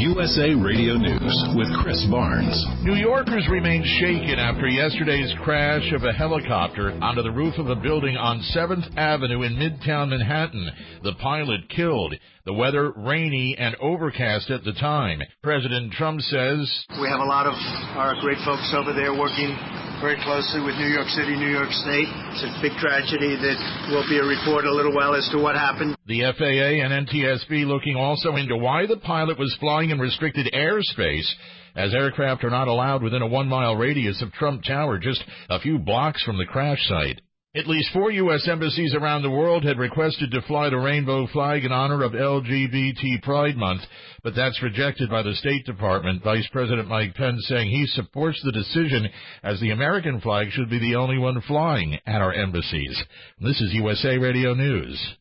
USA Radio News with Chris Barnes. New Yorkers remain shaken after yesterday's crash of a helicopter onto the roof of a building on 7th Avenue in Midtown Manhattan. The pilot killed. The weather rainy and overcast at the time. President Trump says, "We have a lot of our great folks over there working very closely with New York City, New York State. It's a big tragedy. That will be a report in a little while as to what happened." The FAA and NTSB looking also into why the pilot was flying in restricted airspace, as aircraft are not allowed within a 1-mile radius of Trump Tower, just a few blocks from the crash site. At least 4 U.S. embassies around the world had requested to fly the rainbow flag in honor of LGBT Pride Month, but that's rejected by the State Department. Vice President Mike Pence saying he supports the decision, as the American flag should be the only one flying at our embassies. This is USA Radio News.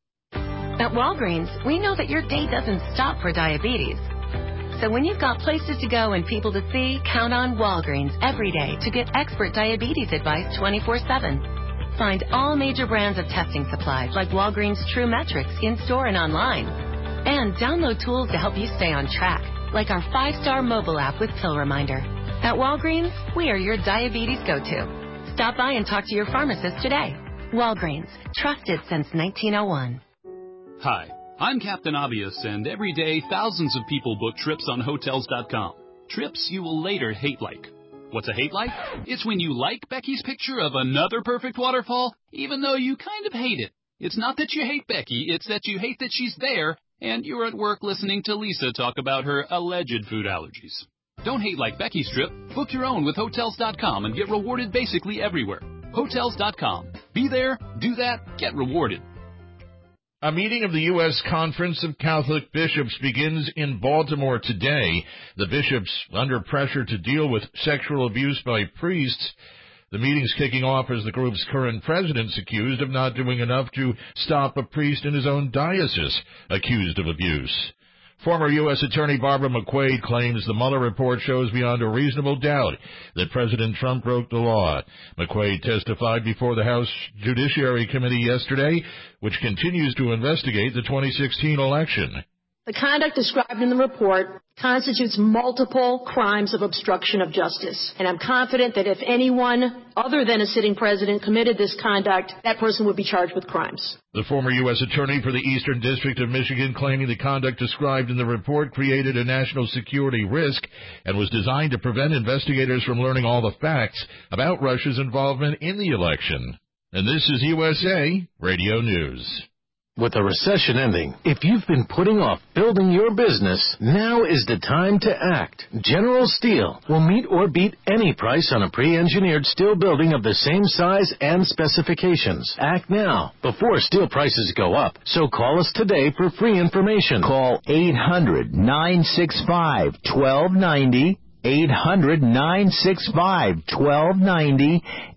At Walgreens, we know that your day doesn't stop for diabetes. So when you've got places to go and people to see, count on Walgreens every day to get expert diabetes advice 24/7. Find all major brands of testing supplies like Walgreens True Metrics in-store and online. And download tools to help you stay on track, like our 5-star mobile app with Pill Reminder. At Walgreens, we are your diabetes go-to. Stop by and talk to your pharmacist today. Walgreens, trusted since 1901. Hi, I'm Captain Obvious, and every day thousands of people book trips on Hotels.com. Trips you will later hate like. What's a hate like? It's when you like Becky's picture of another perfect waterfall, even though you kind of hate it. It's not that you hate Becky, it's that you hate that she's there, and you're at work listening to Lisa talk about her alleged food allergies. Don't hate like Becky's trip. Book your own with Hotels.com and get rewarded basically everywhere. Hotels.com. Be there, do that, get rewarded. A meeting of the U.S. Conference of Catholic Bishops begins in Baltimore today. The bishops under pressure to deal with sexual abuse by priests. The meeting's kicking off as the group's current president's accused of not doing enough to stop a priest in his own diocese accused of abuse. Former U.S. Attorney Barbara McQuade claims the Mueller report shows beyond a reasonable doubt that President Trump broke the law. McQuade testified before the House Judiciary Committee yesterday, which continues to investigate the 2016 election. The conduct described in the report constitutes multiple crimes of obstruction of justice. And I'm confident that if anyone other than a sitting president committed this conduct, that person would be charged with crimes. The former U.S. Attorney for the Eastern District of Michigan claiming the conduct described in the report created a national security risk and was designed to prevent investigators from learning all the facts about Russia's involvement in the election. And this is USA Radio News. With the recession ending, if you've been putting off building your business, now is the time to act. General Steel will meet or beat any price on a pre-engineered steel building of the same size and specifications. Act now, before steel prices go up. So call us today for free information. Call 800-965-1290. 800-965-1290,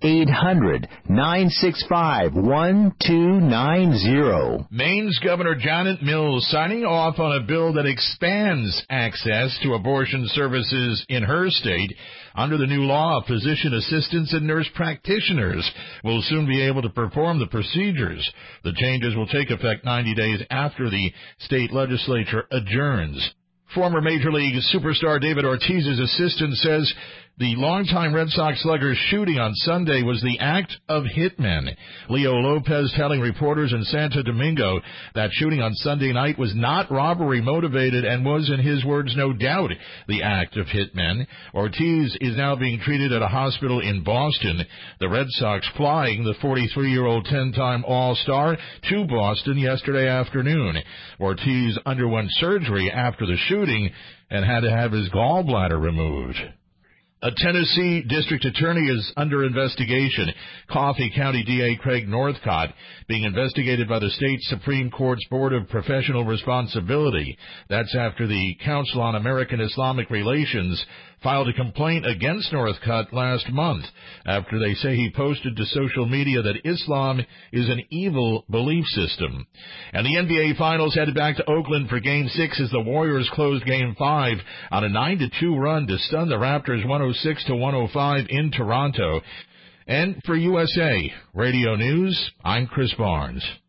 800-965-1290. Maine's Governor Janet Mills signing off on a bill that expands access to abortion services in her state. Under the new law, physician assistants and nurse practitioners will soon be able to perform the procedures. The changes will take effect 90 days after the state legislature adjourns. Former Major League superstar David Ortiz's assistant says the longtime Red Sox slugger's shooting on Sunday was the act of hitmen. Leo Lopez telling reporters in Santo Domingo that shooting on Sunday night was not robbery motivated and was, in his words, no doubt the act of hitmen. Ortiz is now being treated at a hospital in Boston. The Red Sox flying the 43-year-old 10-time All-Star to Boston yesterday afternoon. Ortiz underwent surgery after the shooting and had to have his gallbladder removed. A Tennessee district attorney is under investigation. Coffee County DA Craig Northcott being investigated by the state Supreme Court's Board of Professional Responsibility. That's after the Council on American Islamic Relations filed a complaint against Northcott last month after they say he posted to social media that Islam is an evil belief system. And the NBA Finals headed back to Oakland for Game 6 as the Warriors closed Game 5 on a 9-2 run to stun the Raptors 106-105 in Toronto. And for USA Radio News, I'm Chris Barnes.